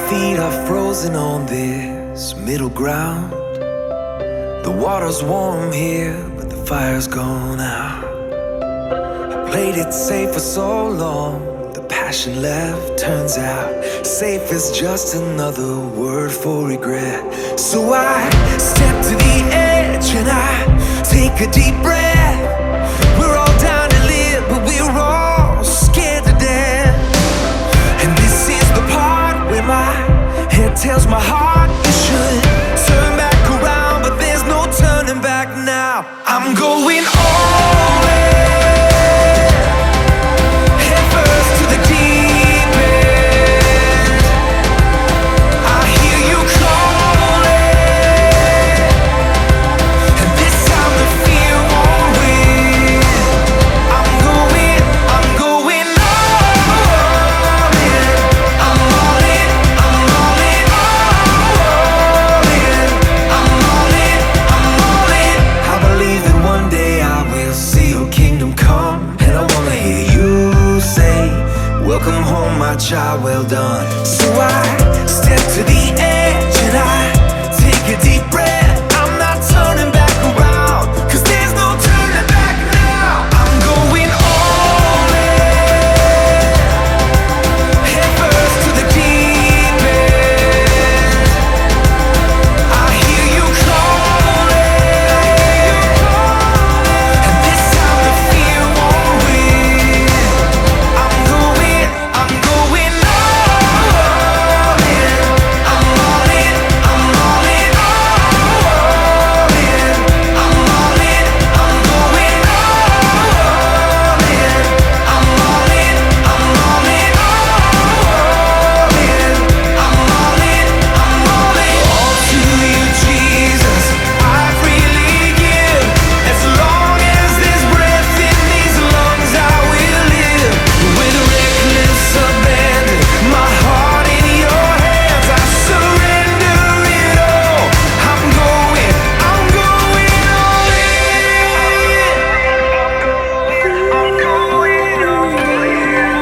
feet are frozen on this middle ground. The water's warm here, but the fire's gone out. I played it safe for so long, the passion left. Turns out safe is just another word for regret. So I step to the edge and I take a deep breath. We're all down to live, but we're all scared to death. And this is the part where my head tells my heart you should turn back around, but there's no turning back now. I'm going all in, head first to the deep end. I hear you calling, and this time the fear won't win. I'm going all in. I'm all in, I'm all in, all in. I'm all in, I'm all in. I believe that one day I will see your kingdom come, and I wanna hear you say, welcome home, my child, well done. So I step to the edge and I take a deep breath. I'm not turning back around, 'cause there's no turning back now. I'm going all in, head first to the deep end. I hear you calling, and this time the fear won't win. I'm going all in. I'm all in, I'm all in, all in. I'm all in, I'm going all in. I'm all in, I'm all in, all in. I'm all in, I'm all in. All to you, Jesus, I freely give. As long as there's breath in these lungs, I will live. With reckless abandon, my heart in your hands, I surrender it all. I'm going all in. I'm going all in.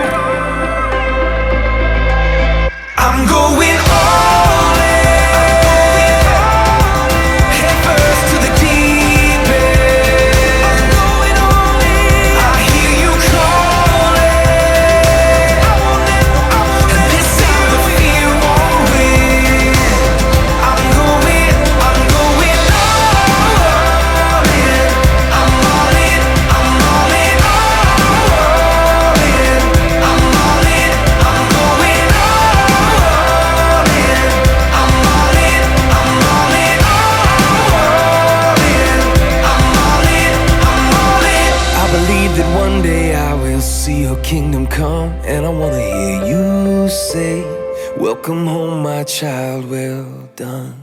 I'm going all in, head first to the deep end. I'm going all in. I hear you calling, and this time the fear won't win. I'm going all in. I'm all in, I'm all in, all in. I'm all in, I'm going all in. I'm all in, I'm all in, all in. I'm all in, I'm all in. I believe that one day I will see your kingdom come, and I wanna hear you say, welcome home, my child, well done.